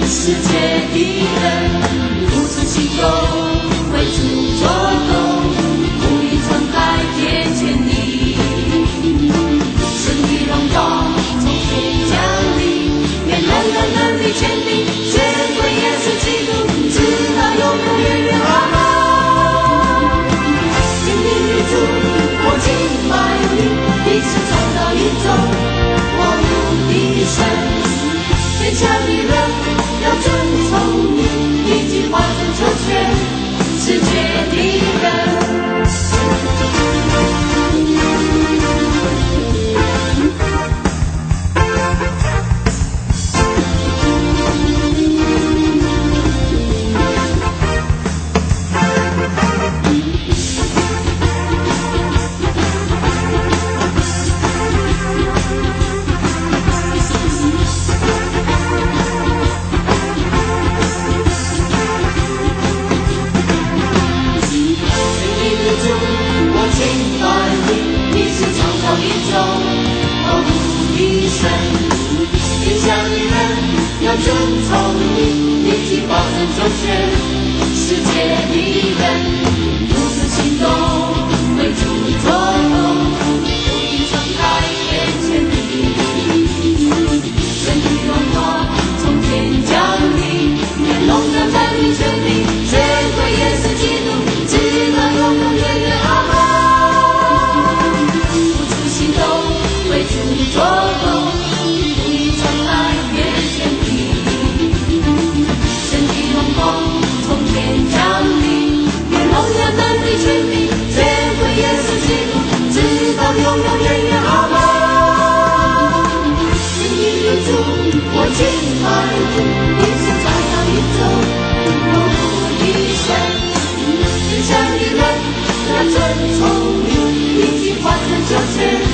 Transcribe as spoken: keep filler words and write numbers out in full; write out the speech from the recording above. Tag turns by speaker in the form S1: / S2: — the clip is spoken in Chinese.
S1: 世界的人，付出行动，为主做工，无意敞开天千里。神的荣光从天降临，愿人人能力坚定，全归耶稣基督，直到永永远远。阿们。天地宇宙，我敬拜你，你是创造宇宙万物的神。天下的人要遵从你，你计划拯救全世界的人。要遵从你，你计划拯救全世界的人，付出行动，为主做工，无意敞开天千里。神的荣光从天降临，愿荣耀赞美全地，全归耶稣基督，直到永永远远。阿们。付出行动，为主做工，无意敞开天千里。从天降临，愿荣耀能力全地，全归耶稣基督，直到永永远远。阿们。天地宇宙，我敬拜你，你是创造宇宙万物的神。天下的人要遵从你，你计划拯救全